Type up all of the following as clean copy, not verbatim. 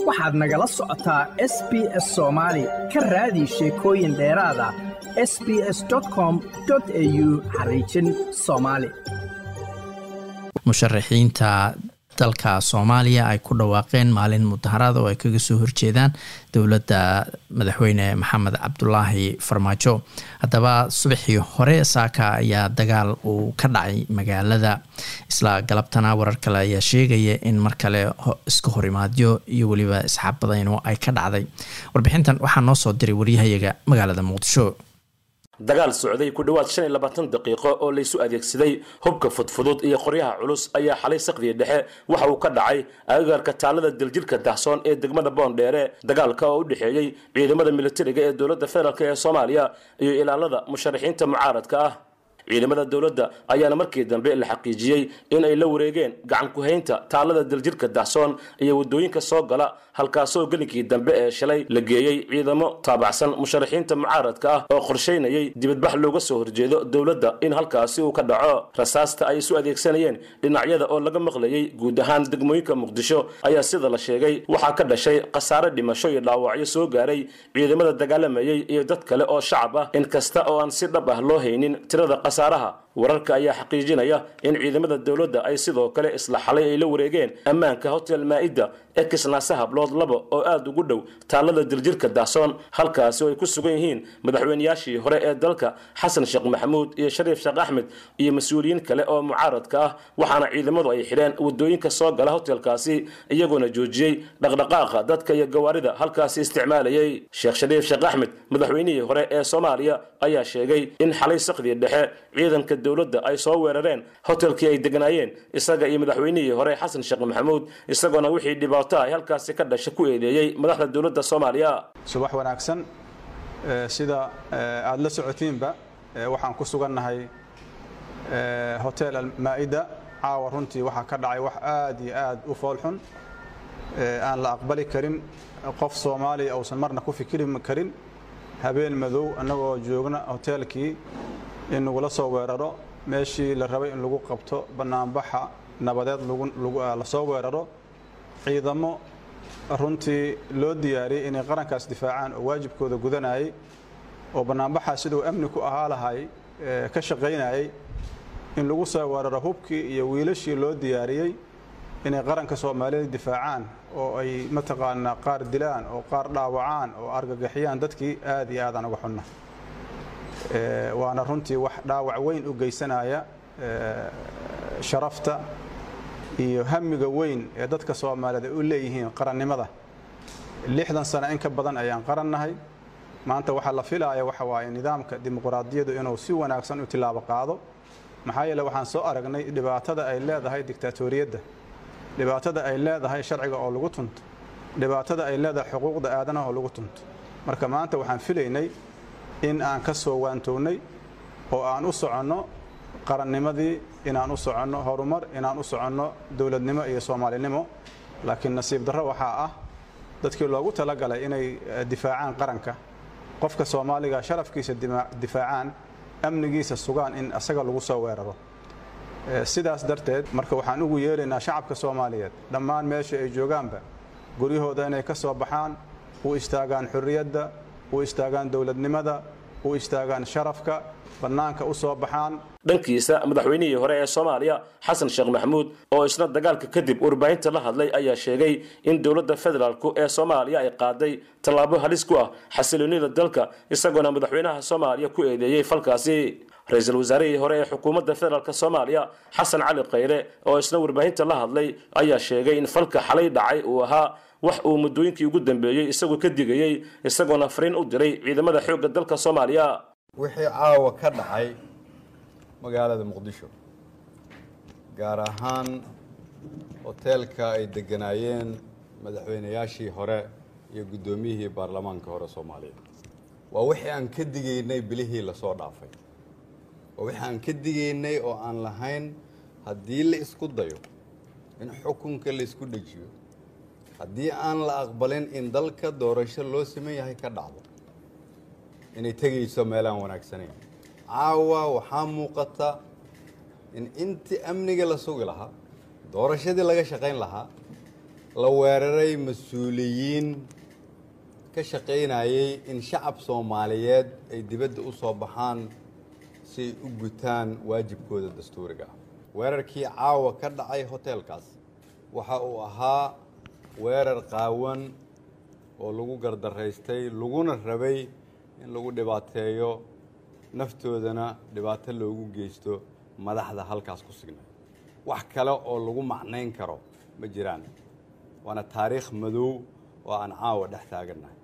waxaad nagala socotaa SBS Soomaali ka raadi sheekooyin dheeraad ah sbs.com.au/Somali musharaxiinta dalka Soomaaliya ay ku dhawaaqeen maalin mudaharaad oo ay kaga soo horjeedaan dowladda madaxweyne Maxamed Cabdullaahi Farmaajo. Haddaba subaxii hore saaka ayaa dagaal uu ka dhacay magaalada, isla galabtana warar kale ayaa sheegaya in mar kale iska horimaadyo iyo waliba isxaabadayn oo ay ka dhacday. Warbixintan waxaa noo soo diray wariyahayaga magaalada Muqdisho. dagaal socday ku dhawaad 25 daqiiqo oo la isu adeegsaday hubka fudfudud iyo qoryaha culus ayaa xalay saqdiga dhexe waxa uu ka dhacay agagaarka taalada daljirka Dahsoon ee degmada Boondheere. dagaalka oo u dhaxeeyay ciidamada militariga ee dowladda federaalka ee Soomaaliya iyo ilaalada musharaxiinta mucaaradka ah. ciidamada dowladda ayaana markii dambe la xaqiijiyay in ay la wareegeen gacan ku haynta taalada daljirka Dahsoon iyo wadooyinka soo gala, halkaasoo galinkii dambe ee shalay la geeyay ciidamo taabacsan musharaxiinta mucaaradka ah oo qorsheynayay dibadbax looga soo horjeedo dowladda in halkaasi uu ka dhaco. rasaasta ay isu adeegsanayeen dhinacyada oo laga maqlayay guud ahaan degmooyinka Muqdisho ayaa sida la sheegay waxaa ka dhashay khasaare dhimasho iyo dhaawacyo soo gaaray ciidamada dagaalamayay iyo dad kale oo shacab ah, inkasta oo aan si dhab ah loo haynin tirada khasaaraha. wararka ayaa xaqiijinaya in ciidamada dowladda ay sidoo kale isla xalay ay la wareegeen ammaanka Hotel Maida ee Kisnaasaha Hablood 2 oo aad ugu dhow taalada daljirka Dahsoon, halkaas oo ay ku sugan yihiin madaxweynayaashii hore ee dalka Xasan Sheekh Maxamuud iyo Shariif Sheekh Axmed iyo mas'uuliyiin kale oo mucaaradka ah. waxaana ciidamadu ay xireen wadooyinka soo gala hotelkaasi iyagoona joojiyay dhaqdhaqaaqa dadka iyo gawaarida halkaasi isticmaalayay. Sheekh Shariif Sheekh Axmed madaxweynihii hore ee Soomaaliya ayaa sheegay in xalay saqdiga dhexe ciidanka dowladda ay soo weerareen hotelkii ay deganaayeen isaga iyo madaxweynihii hore Xasan Sheekh Maxamuud, isagoona wixii dhibaato ay halkaasi ka dhashay ku eedeeyay madaxda dowladda Soomaaliya. subax wanaagsan. sida aad la socotiinba waxaan ku sugannahay Hotel Maida. caawa runtii waxaa ka dhacay wax aad iyo aad u foolxun, aan la aqbali karin, qof Soomaali uusan marna ku fikiri karin. habeen madow annagoo joogna hotelkii in lagu soo weeraro meeshii la rabay in lagu qabto banaanbaxa nabadeed la soo weeraro. ciidamo runtii loo diyaariyay inay qarankaas difaacaan oo waajibkooda gudanayay oo banaanbaxa sidoo amni ku ahaa lahay ka shaqeynayay, in lagu soo weeraro hubkii iyo wiilashii loo diyaariyay inay qaranka Soomaaliyeed difaacaan oo ay mataqaanaa qaar dilaan oo qaar dhaawacaan oo argagaxiyaan dadkii aad iyo aad aan uga xunna. waana runtii wax dhaawac weyn u geysanaya sharafta iyo hamiga weyn ee dadka Soomaaliyeed u leeyihiin qarannimada. 60 sano in ka badan ayaan qarannahay. maanta waxa la filayaa waxa waaye nidaamka dimuqraadiyaddu inuu si wanaagsan u tilaabo qaado. maxaa yeelay waxaan soo aragnay dhibaatada ay leedahay diktatoriyadda, dhibaatada ay leedahay sharciga oo lagu tunto, dhibaatada ay leedahay xuquuqda aadanaha oo lagu tunto. marka maanta waxaan filaynay in aan ka soo waantownay oo aan u soconno qarannimadii, inaan u soconno horumar, inaan u soconno dawladnimo iyo Soomaalinimo. laakiin nasiib darro waxaa ah dadkii loogu talagalay inay difaacaan qaranka, qofka Soomaaliga sharafkiisa difaacaan, amnigiisa sugaan, in asaga lagu soo weeraro. sidaas darteed marka waxaan ugu yeeraynaa shacabka Soomaaliyeed dhammaan meesha ay joogaanba guryahooda inay ka soo baxaan, u istaagaan xurriyadda, u istaagaan dawladnimada, u istaagaan sharafka, banaanka u soo baxaan. dhankiisa madaxweynihii hore ee Soomaaliya Xasan Sheekh Maxamuud oo isna dagaalka kadib warbaahinta la hadlay ayaa sheegay in dowladda federaalku ee Soomaaliya ay qaaday tallaabo halis ku ah xasiloonida dalka, isagoona madaxweynaha Soomaaliya ku eedeeyay falkaasi. ra'iisul wasaarihii hore ee xukuumadda federaalka Soomaaliya Xasan Cali Khayre oo isna warbaahinta la hadlay ayaa sheegay in falka xalay dhacay uu ahaa wax uu muddooyinkii ugu dambeeyay isagoo ka digayay, isagoona fariin u diray ciidamada xoogga dalka Soomaaliya. wixii caawa ka dhacay magaalada Muqdisho, gaar ahaan hotelka ay deganaayeen madaxweynayaashii hore iyo guddoomiyihii baarlamaanka hore Soomaaliya, waa wixii aan ka digaynay bilihii la soo dhaafay. waa wixii aan ka digaynay oo aan lahayn haddii la isku dayo in xukunka la isku dhajiyo, haddii aan la aqbalin in dalka doorasho loo sameeyay yahay ka dhacdo, inay tagayso meelaan wanaagsanayn. caawa waxaa muuqata in intii amniga la sugi lahaa, doorashadii laga shaqayn lahaa, la weeraray mas-uuliyiin ka shaqaynayay in shacab Soomaaliyeed ay dibadda u soo baxaan si ay u gutaan waajibkooda dastuuriga ah. weerarkii caawa ka dhacay hoteelkaas waxa uu ahaa weerar qaawan oo lagu gardaraystay laguna rabay in lagu dhibaateeyo naftoodana dhibaato loogu geysto madaxda halkaas ku sugnaa. wax kale oo lagu macnayn karo ma jiraan. waana taariikh madow oo aan caawa dhex taagannahay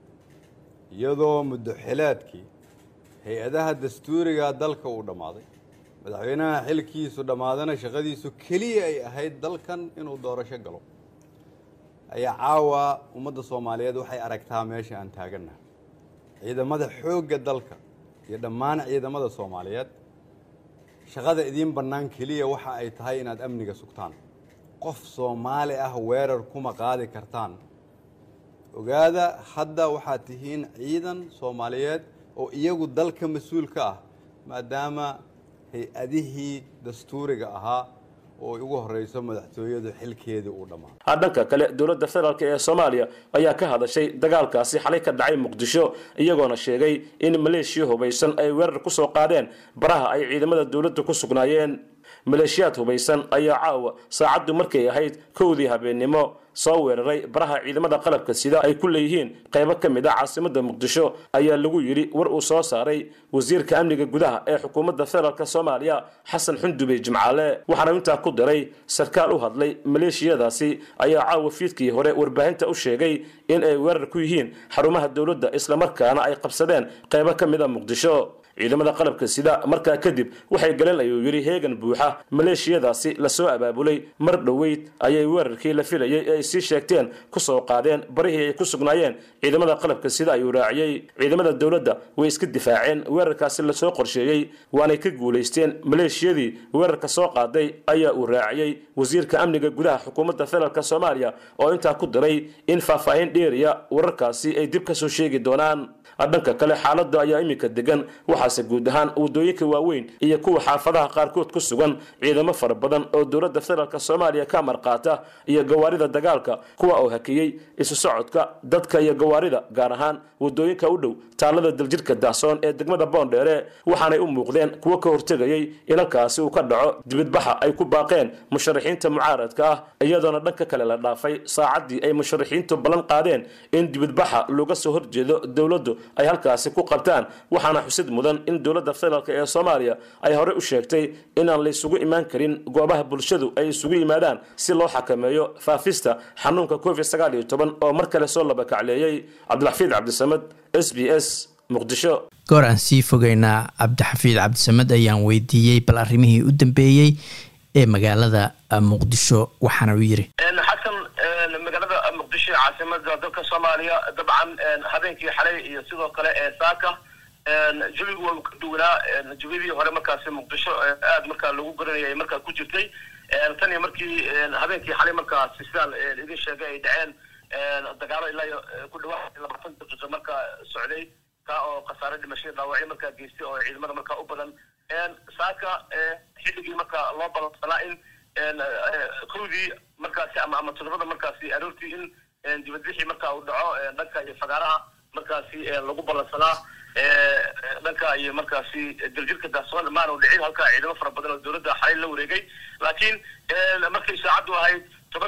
iyadoo muddo xileedkii hay-adaha dastuuriga dalka uu dhammaaday madaxweynaha xilkiisu dhammaadana shaqadiisu keliya ay ahayd dalkan inuu doorasho galo ayaa caawa ummadda Soomaaliyeed waxay aragtaa meesha aan taagannahay. ciidamada xoogga dalka iyo dhammaan ciidamada Soomaaliyeed shaqada idin bannaan keliya waxa ay tahay inaad amniga sugtaan. qof Soomaali ah weerar kuma qaadi kartaan. ogaada hadda waxaad tihiin ciidan Soomaaliyeed oo iyagu dalka mas'uul ka ah maadaama hay-adihii dastuuriga ahaa oo ugu horeyso madaxtooyadu xilkeedii uu dhamaaday. dhanka kale dowladda federaalka ee Soomaaliya ayaa ka hadashay dagaalkaasi xalay ka dhacay Muqdisho iyagoona sheegay in maleeshiya hubaysan ay weerar ku soo qaadeen baraha ay ciidamada dowladda ku sugnaayeen. maleeshiyaad hubaysan ayaa caawa saacadu markay ahayd 1:00 habeenimo soo weeraray baraha ciidamada qalabka sida ay ku leeyihiin qaybo ka mid ah caasimadda Muqdisho ayaa lagu yiri war uu soo saaray wasiirka amniga gudaha ee xukuumadda federaalka Soomaaliya Xasan Xundube Jimcaale. waxaana intaa ku daray sarkaal u hadlay maleeshiyadaasi ayaa caawa fiidkii hore warbaahinta u sheegay in ay weerar ku yihiin xarumaha dowladda isla markaana ay qabsadeen qaybo ka mid ah Muqdisho. ciidamada qalabka sida markaa kadib waxay galeen ayuu yiri heegan buuxa maleeshiyadaasi la soo abaabulay mar dhaweyd ayay weerarkii la filayay ay si sheegteen ku soo qaadeen barihii ay ku sugnaayeen ciidamada qalabka sida ayuu raaciyay. ciidamada dowladda way iska difaaceen weerarkaasi la soo qorsheeyay waana ka guuleysteen maleeshiyadii weerarka soo qaaday ayaa uu raaciyay wasiirka amniga gudaha xukuumadda federaalka Soomaaliya oo intaa ku daray in faahfaahin dheeriya wararkaasi ay dib ka soo sheegi doonaan. dhanka kale xaaladda ayaa imika degan waxaase guud ahaan wadooyinka waaweyn iyo kuwa xaafadaha qaarkood ku sugan ciidamo fara badan oo dowladda federaalka Soomaaliya ka marqaata iyo gawaarida dagaalka kuwa oo hakiyay isu socodka dadka iyo gawaarida gaar ahaan wadooyinka u dhow taalada daljirka Dahsoon ee degmada Boondheere waxaanay u muuqdeen kuwa ka hortagayay in halkaasi uu ka dhaco dibadbaxa ay ku baaqeen musharaxiinta mucaaradka ah iyadoona dhanka kale la dhaafay saacadii ay musharaxiintu balan qaadeen in dibadbaxa looga soo horjeedo dowladdu ay halkaasi ku qabtaan. waxaana xusid mudan in dowladda federaalka ee Soomaaliya ay hore u sheegtay in aan la isugu imaan karin goobaha bulshadu ay isugu yimaadaan si loo xakameeyo faafista xanuunka COVID-19 oo mar kale soo laba kacleeyay. Cabdulxafiid Cabdisamad SBS Muqdisho. goor aan sii fogeynaa Cabdixafiid Cabdisamad ayaan weydiiyey bal arrimihii u dambeeyay ee magaalada Muqdisho waxaana uu yiri magaalada Muqdisho caasimadda dalka Soomaaliya dabcan habeenkii xalay iyo sidoo kale saaka jawigu waa ka duwanaa jawigii hore markaas Muqdisho aad markaa lagu garanayay markaa ku jirtay tan iyo markii habeenkii xalay markaas sidaan idin sheegay ay dhaceen dagaalo ilaa ku dhawaad 20 daqiiqo markaa socday ka oo khasaare dhimasho dhaawacyo markaa geystay oo ciidamada markaa u badan saaka xilligii markaa loo balansanaa in kowdii markaasi ama todobada markaasi aroortii in dibadbixii markaa uu dhaco dhanka iyo fagaaraha markaasi lagu balansanaa dhanka iyo markaasi daljirka Dahsoon maana u dhicin halka ciidamo fara badan oo dowladda xalay la wareegay laakiin markay saacadu ahayd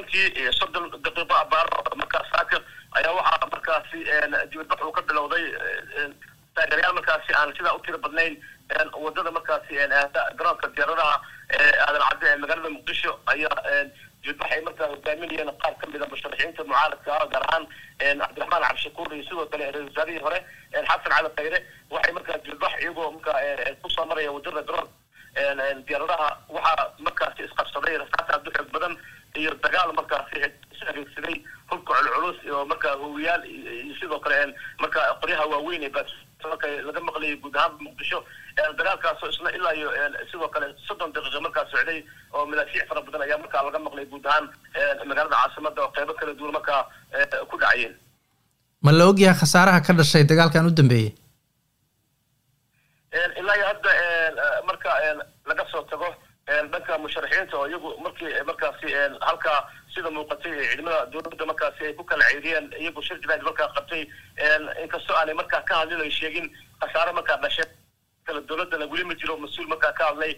30 daqiiqo abaar markaa saaka ayaa waxaa markaasi dibadbax uu ka bilowday taageerayaal markaasi aan sida u tiro badnayn wadada markaasi garoonka diyaaradaha aadan cadde ee magaalada Muqdisho ayaa dibadbaxay markaa hogaaminayeen qaar ka mid ah musharaxiinta mucaaradka ah gaar ahaan Cabdiraxmaan Cabshakuur iyo sidoo kale ra'iisul wasaarihii hore Xasan Cali Khayre waxay markaa dibadbax iyagoo markaa ku soo maraya wadada garoon diyaaradaha waxaa markaasi isqabsaday rasaas aad u xoog badan iyo dagaal markaasi adeegsaday hubka culculus iyo markaa hooyaal iyo sidoo kale markaa qoryaha waaweyn ee marka laga maqlay guud ahaan Muqdisho dagaalkaas isna ilaa iyo sidoo kale 30 daqiiqo markaa socday oo milaafiic fara badan ayaa markaa laga maqlay guud ahaan magaalada caasimadda oo qaybo kala duwan markaa ku dhacayeen. ma la ogyahay khasaaraha ka dhashay dagaalkan u dambeeyay ilaa hadda marka laga soo tago dhanka musharaxiinta oo iyagu markaasi halkaa sida muuqatay ciidamada dowladda markaasi ay ku kala ceyriyeen iyagu shir jiraad markaa qabtay inkastoo aanay markaa ka hadlin ay sheegin khasaare markaa dhashay kala dowladana weli ma jiro mas-uul markaa ka hadlay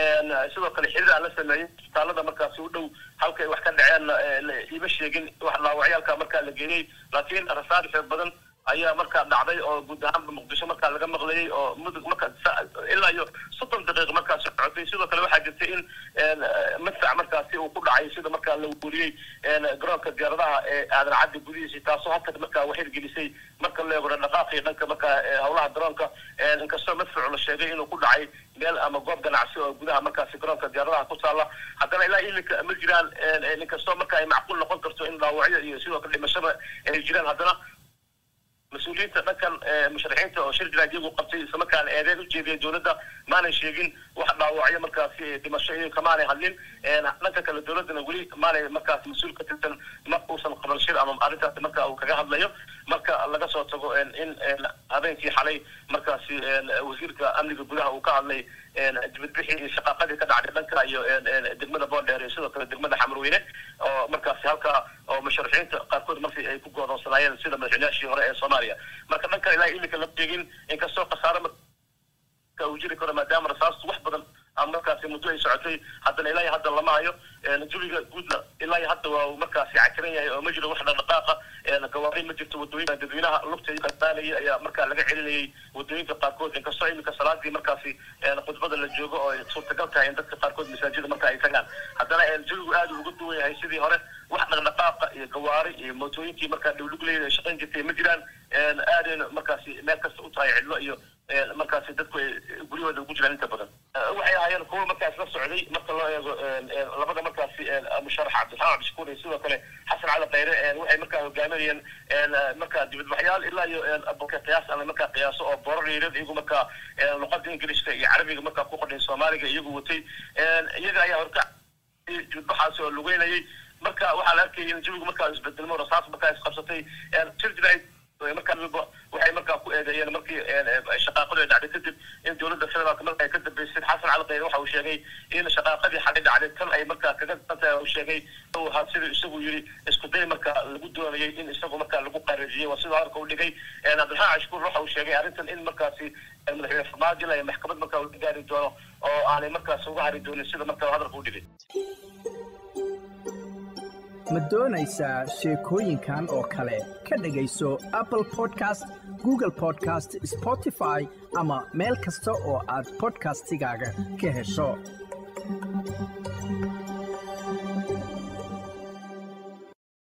sidoo kale xiriir aan la sameeyey isbitaalada markaasi u dhow halkay wax ka dhaceen ima sheegin wax dhaawacyaalka markaa la geeyey laakiin rasaar xoog badan ayaa markaa dhacday oo guud ahaanba muqdisho markaa laga maqlayay oo mudug markaa ilaa iyo 30 daqiiqo markaa socotay sidoo kale waxaa jirtay in madfac markaasi uu ku dhacay sida markaa la wariyey garoonka diyaaradaha ee aadan caddi gudihiisa taasoo halka markaa waxay gelisay marka la eego dhaqaaqii dhanka markaa howlaha garoonka inkastoo madfacu la sheegay inuu ku dhacay meel ama goob ganacsi oo gudaha markaasi garoonka diyaaradaha ku taala haddana ilaa iminka ma jiraan inkastoo markaa ay macquul noqon karto in dhaawacyo iyo sidoo kale dhimashada ay jiraan haddana mas-uuliyiinta dhankan musharaxiinta oo shir jiraad iyagu qabtay isla markaana eedeed u jeediyay dowladda maanay sheegin wax dhaawacyo markaasi dhimasho iyo kamaanay hadlin dhanka kale dowladdana weli maanay markaasi mas-uul ka tirsan ma uusan qaban shir ama arrintaasi marka uu kaga hadlayo marka laga soo tago in habeenkii xalay markaasi wasiirka amniga gudaha uu ka hadlay dibadbixii iyo shaqaaqadii ka dhacday dhanka iyo degmada boondheer iyo sidoo kale degmada xamarweyne oo markaasi halkaa oo musharaxiinta qaarkood markii ay ku goodoonsanaayeen sida madaxweynayaashii hore ee soomaaliya marka dhankan ilaa iminka la sheegin inkastoo khasaare marka uu jiri karo maadaama rasaastu wax badan ama markaasi muddo ay socotay haddana ilaa iyo hadda lama hayo jawiga guudna ilaa iyo hadda waa markaasi cakiran yahay oo ma jiro wax dhaqdhaqaaqa gawaari ma jirto wadooyinka dadweynaha lugta qadaanayay ayaa markaa laga celinayay wadooyinka qaarkood inkastoo iminka salaadii markaasi khudbada la joogo oo suurtagal tahay in dadka qaarkood masaajida marka ay tagaan haddana jawigu aad uga duwan yahay sidii hore wax dhaqdhaqaaqa iyo gawaari iyo mootooyinkii markaa dhowlugleeda ay shaqayn jirtay ma jiraan aadayna markaasi meel kasta u tahay cidlo iyo markaasi dadku ay guryahooda ugu jiraan inta badan waxay ahaayeen kuwa markaas la socday marka loo eego labada markaasi musharax cabdiraxmaan cabdishakuur iyo sidoo kale xasan cali khayre waxay markaa hogaaminayeen markaa dibadbaxyaal ilaa iyo balka qiyaas aan markaa qiyaaso oo boorariyad iyagu markaa luqada ingiriiska iyo carabiga markaa ku qodhin soomaaliga iyagu watay iyaga ayaa horka dibadbaxaasi oo lugeynayay marka waxaa la arkayay in jawigu markaa isbedelmo rasaas markaa isqabsatay shir jirayd markaa waxay markaa ku eedeeyeen markii shaqaaqadu ay dhacday kadib in dowladda federaalka marka ay ka dambeysay xasan cali khayre waxa uu sheegay in shaqaaqadii xalay dhacday tan ay markaa kaga dantahay uu sheegay uu ahaa siduu isagu yiri isku day markaa lagu doonayay in isagu markaa lagu qareejiyay waa sidoo halka uu dhigay cabdiraxmaan cashkuur waxa uu sheegay arrintan in markaasi madaxweyne farmaajo ay maxkamad markaa u gaari doono oo aanay markaas uga hari doonin sida markaa hadalka u dhigay ma doonaysaa sheekooyinkan oo kale ka dhegayso Apple Podcast, Google Podcast, Spotify ama meel kasta oo aad podcastigaaga ka hesho.